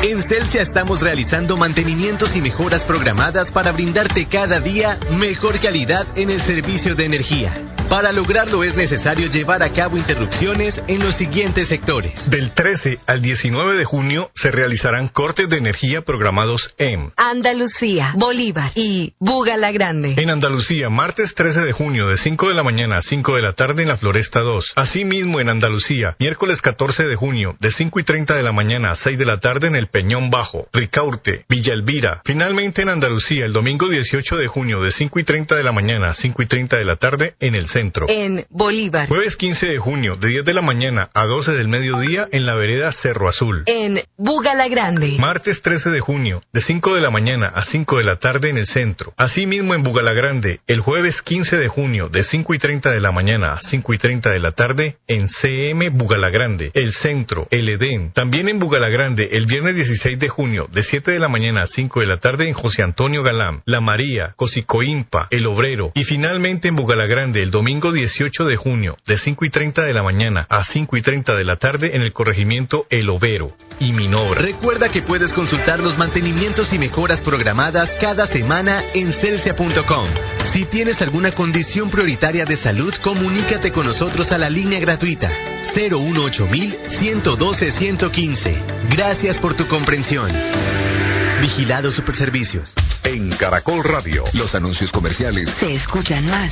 En Celsia estamos realizando mantenimientos y mejoras programadas para brindarte cada día mejor calidad en el servicio de energía. Para lograrlo es necesario llevar a cabo interrupciones en los siguientes sectores. Del 13 al 19 de junio se realizarán cortes de energía programados en Andalucía, Bolívar y Buga la Grande. En Andalucía, martes 13 de junio de 5 de la mañana a 5 de la tarde en la Floresta 2. Asimismo en Andalucía, miércoles 14 de junio de 5:30 de la mañana a 6 de la tarde en el Peñón Bajo, Ricaurte, Villa Elvira. Finalmente en Andalucía, el domingo 18 de junio de 5:30 de la mañana a 5:30 de la tarde en el Centro. En Bolívar. Jueves 15 de junio de 10 de la mañana a 12 del mediodía en la vereda Cerro Azul. En Buga la Grande. Martes 13 de junio de 5 de la mañana a 5 de la tarde en el Centro. Asimismo en Buga la Grande, el jueves 15 de junio de 5:30 de la mañana a 5:30 de la tarde en CM Buga la Grande, el Centro, el Edén. También en Buga la Grande, el viernes 16 de junio de 7 de la mañana a 5 de la tarde en José Antonio Galán, La María, Cosicoimpa, El Obrero. Y finalmente en Buga la Grande, el domingo 18 de junio de 5:30 de la mañana a 5:30 de la tarde en el corregimiento El Overo y Minobra. Recuerda que puedes consultar los mantenimientos y mejoras programadas cada semana en celsia.com. Si tienes alguna condición prioritaria de salud, comunícate con nosotros a la línea gratuita 018-112-115. Gracias por tu comprensión. Vigilado Superservicios. En Caracol Radio, los anuncios comerciales se escuchan más.